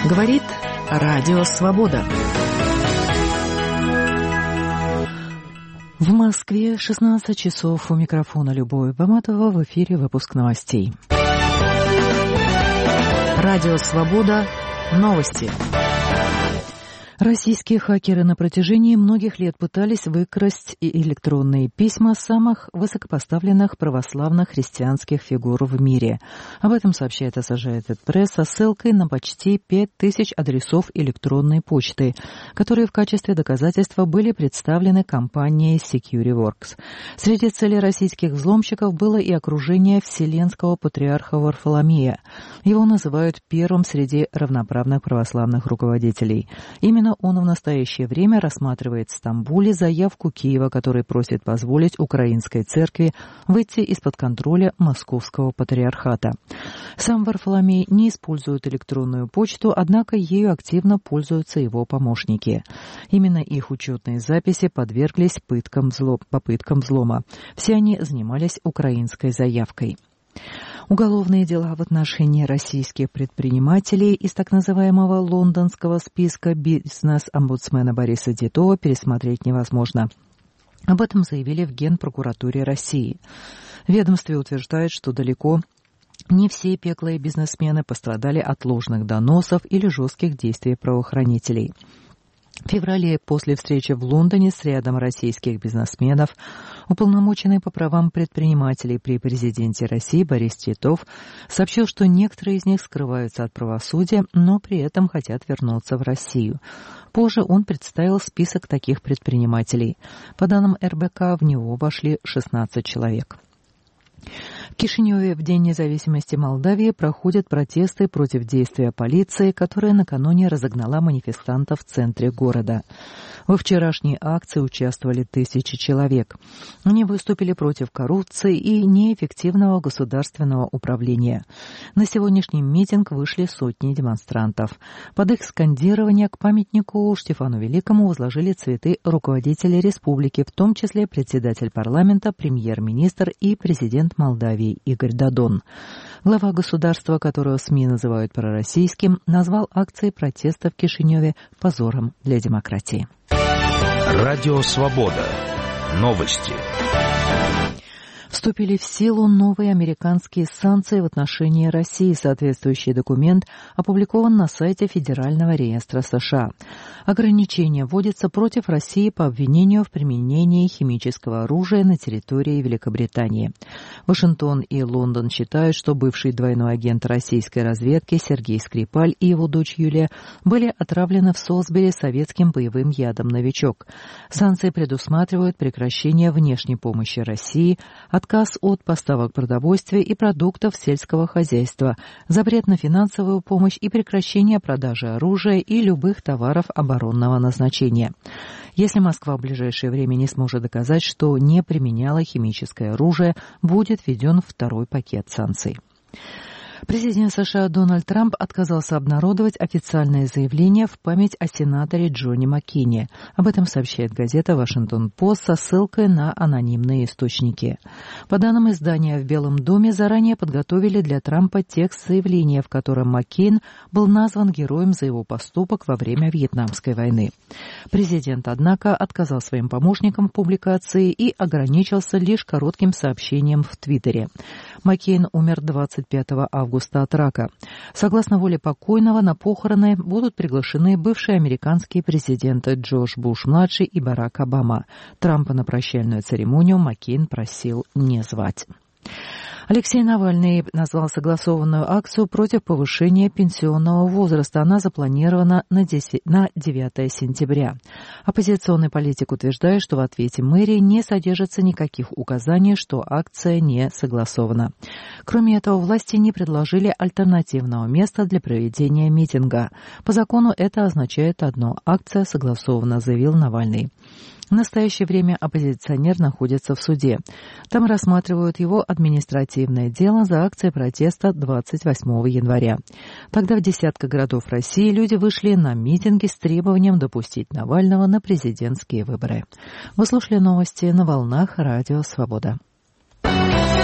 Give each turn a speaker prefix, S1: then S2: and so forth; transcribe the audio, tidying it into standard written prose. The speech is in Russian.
S1: Говорит Радио Свобода. В Москве 16 часов. У микрофона Любовь Баматова. В эфире выпуск новостей. Радио Свобода. Новости. Российские хакеры на протяжении многих лет пытались выкрасть электронные письма самых высокопоставленных православных христианских фигур в мире. Об этом сообщает Associated Press со ссылкой на почти 5000 адресов электронной почты, которые в качестве доказательства были представлены компанией SecureWorks. Среди целей российских взломщиков было и окружение Вселенского патриарха Варфоломея. Его называют первым среди равноправных православных руководителей. Именно он в настоящее время рассматривает в Стамбуле заявку Киева, который просит позволить украинской церкви выйти из-под контроля Московского патриархата. Сам Варфоломей не использует электронную почту, однако ею активно пользуются его помощники. Именно их учетные записи подверглись попыткам взлома. Все они занимались украинской заявкой. Уголовные дела в отношении российских предпринимателей из так называемого лондонского списка бизнес-омбудсмена Бориса Титова пересмотреть невозможно. Об этом заявили в Генпрокуратуре России. Ведомство утверждает, что далеко не все беглые бизнесмены пострадали от ложных доносов или жестких действий правоохранителей. В феврале, после встречи в Лондоне с рядом российских бизнесменов, уполномоченный по правам предпринимателей при президенте России Борис Титов сообщил, что некоторые из них скрываются от правосудия, но при этом хотят вернуться в Россию. Позже он представил список таких предпринимателей. По данным РБК, в него вошли 16 человек. В Кишиневе в День независимости Молдавии проходят протесты против действия полиции, которая накануне разогнала манифестантов в центре города. Во вчерашней акции участвовали тысячи человек. Они выступили против коррупции и неэффективного государственного управления. На сегодняшний митинг вышли сотни демонстрантов. Под их скандирование к памятнику Штефану Великому возложили цветы руководители республики, в том числе председатель парламента, премьер-министр и президент Молдавии Игорь Додон. Глава государства, которого СМИ называют пророссийским, назвал акции протеста в Кишиневе позором для демократии.
S2: Радио Свобода. Новости.
S1: Вступили в силу новые американские санкции в отношении России. Соответствующий документ опубликован на сайте Федерального реестра США. Ограничения вводятся против России по обвинению в применении химического оружия на территории Великобритании. Вашингтон и Лондон считают, что бывший двойной агент российской разведки Сергей Скрипаль и его дочь Юлия были отравлены в Солсбери советским боевым ядом «Новичок». Санкции предусматривают прекращение внешней помощи России, отказ от поставок продовольствия и продуктов сельского хозяйства, запрет на финансовую помощь и прекращение продажи оружия и любых товаров оборонного назначения. Если Москва в ближайшее время не сможет доказать, что не применяла химическое оружие, будет введен второй пакет санкций. Президент США Дональд Трамп отказался обнародовать официальное заявление в память о сенаторе Джонни Маккейне. Об этом сообщает газета «Вашингтон-Пост» со ссылкой на анонимные источники. По данным издания, в Белом доме заранее подготовили для Трампа текст заявления, в котором Маккейн был назван героем за его поступок во время Вьетнамской войны. Президент, однако, отказал своим помощникам в публикации и ограничился лишь коротким сообщением в Твиттере. Маккейн умер 25 августа от рака. Согласно воле покойного, на похороны будут приглашены бывшие американские президенты Джордж Буш-младший и Барак Обама. Трампа на прощальную церемонию Маккейн просил не звать. Алексей Навальный назвал согласованную акцию против повышения пенсионного возраста. Она запланирована на 9 сентября. Оппозиционный политик утверждает, что в ответе мэрии не содержится никаких указаний, что акция не согласована. Кроме этого, власти не предложили альтернативного места для проведения митинга. По закону это означает одно – акция согласована, заявил Навальный. В настоящее время оппозиционер находится в суде. Там рассматривают его административное дело за акцией протеста 28 января. Тогда в десятках городов России люди вышли на митинги с требованием допустить Навального на президентские выборы. Вы слушали новости на волнах Радио Свобода.